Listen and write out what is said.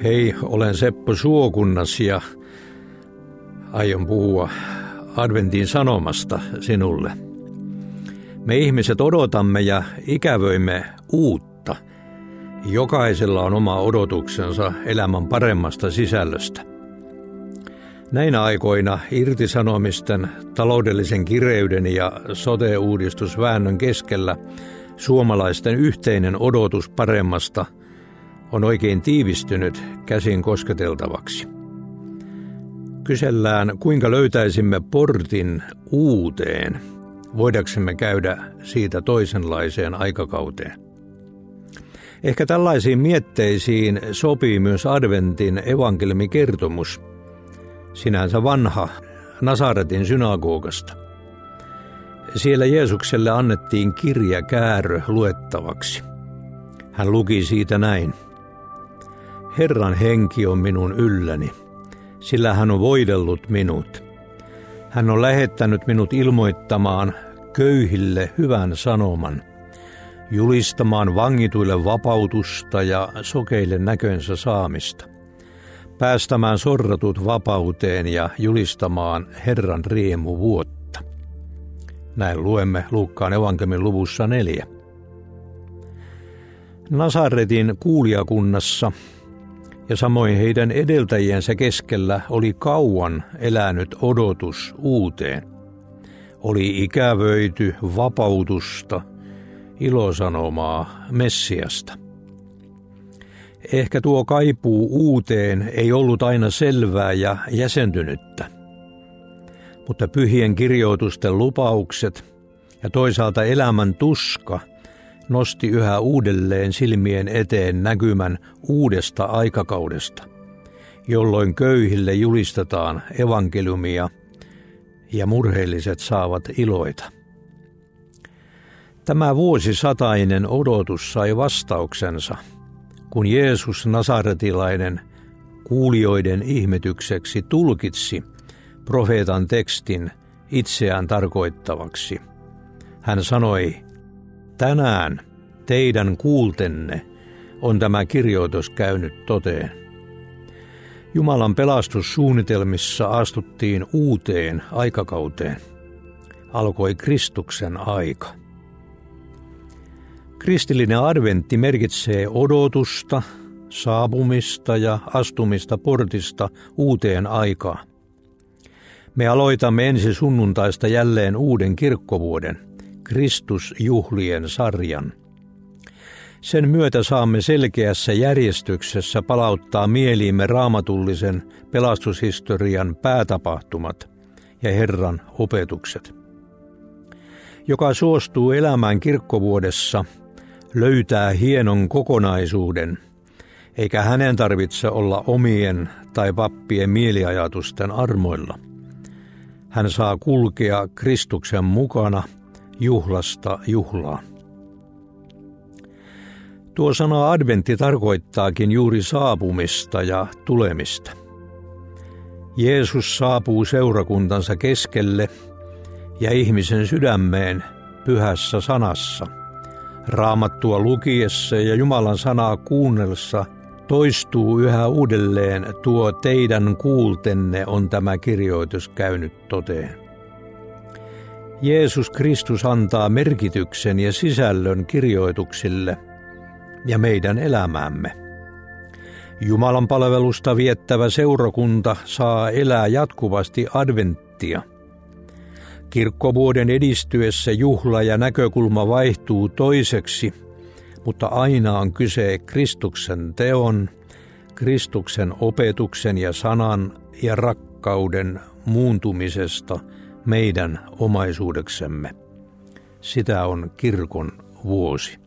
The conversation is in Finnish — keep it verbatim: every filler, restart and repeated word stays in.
Hei, olen Seppo Suokunnas ja aion puhua adventin sanomasta sinulle. Me ihmiset odotamme ja ikävöimme uutta. Jokaisella on oma odotuksensa elämän paremmasta sisällöstä. Näinä aikoina irtisanomisten, taloudellisen kireyden ja sote-uudistusväännön keskellä suomalaisten yhteinen odotus paremmasta on oikein tiivistynyt käsin kosketeltavaksi. Kysellään, kuinka löytäisimme portin uuteen, voidaksemme käydä siitä toisenlaiseen aikakauteen. Ehkä tällaisiin mietteisiin sopii myös adventin evankeliumikertomus, sinänsä vanha Nasaretin synagogasta. Siellä Jeesukselle annettiin kirjakäärö luettavaksi. Hän luki siitä näin. Herran henki on minun ylläni, sillä hän on voidellut minut. Hän on lähettänyt minut ilmoittamaan köyhille hyvän sanoman, julistamaan vangituille vapautusta ja sokeille näkönsä saamista, päästämään sorratut vapauteen ja julistamaan Herran riemuvuotta. Näin luemme Luukkaan evankeliumin luvussa neljä. Nasaretin kuulijakunnassa ja samoin heidän edeltäjiensä keskellä oli kauan elänyt odotus uuteen. Oli ikävöity vapautusta, ilosanomaa Messiasta. Ehkä tuo kaipuu uuteen ei ollut aina selvää ja jäsentynyttä, mutta pyhien kirjoitusten lupaukset ja toisaalta elämän tuska nosti yhä uudelleen silmien eteen näkymän uudesta aikakaudesta, jolloin köyhille julistetaan evankeliumia ja murheelliset saavat iloita. Tämä vuosisatainen odotus sai vastauksensa, kun Jeesus nasaretilainen kuulijoiden ihmetykseksi tulkitsi profeetan tekstin itseään tarkoittavaksi. Hän sanoi, tänään teidän kuultenne on tämä kirjoitus käynyt toteen. Jumalan pelastussuunnitelmissa astuttiin uuteen aikakauteen. Alkoi Kristuksen aika. Kristillinen adventti merkitsee odotusta, saapumista ja astumista portista uuteen aikaan. Me aloitamme ensi sunnuntaista jälleen uuden kirkkovuoden, Kristusjuhlien sarjan. Sen myötä saamme selkeässä järjestyksessä palauttaa mieliimme raamatullisen pelastushistorian päätapahtumat ja Herran opetukset. Joka suostuu elämään kirkkovuodessa, löytää hienon kokonaisuuden, eikä hänen tarvitse olla omien tai pappien mieliajatusten armoilla. Hän saa kulkea Kristuksen mukana juhlasta juhlaan. Tuo sana adventti tarkoittaakin juuri saapumista ja tulemista. Jeesus saapuu seurakuntansa keskelle ja ihmisen sydämeen pyhässä sanassa. Raamattua lukiessa ja Jumalan sanaa kuunnellessa toistuu yhä uudelleen tuo teidän kuultenne on tämä kirjoitus käynyt toteen. Jeesus Kristus antaa merkityksen ja sisällön kirjoituksille ja meidän elämäämme. Jumalan palvelusta viettävä seurakunta saa elää jatkuvasti adventtia. Kirkkovuoden edistyessä juhla ja näkökulma vaihtuu toiseksi, mutta aina on kyse Kristuksen teon, Kristuksen opetuksen ja sanan ja rakkauden muuntumisesta meidän omaisuudeksemme. Sitä on kirkon vuosi.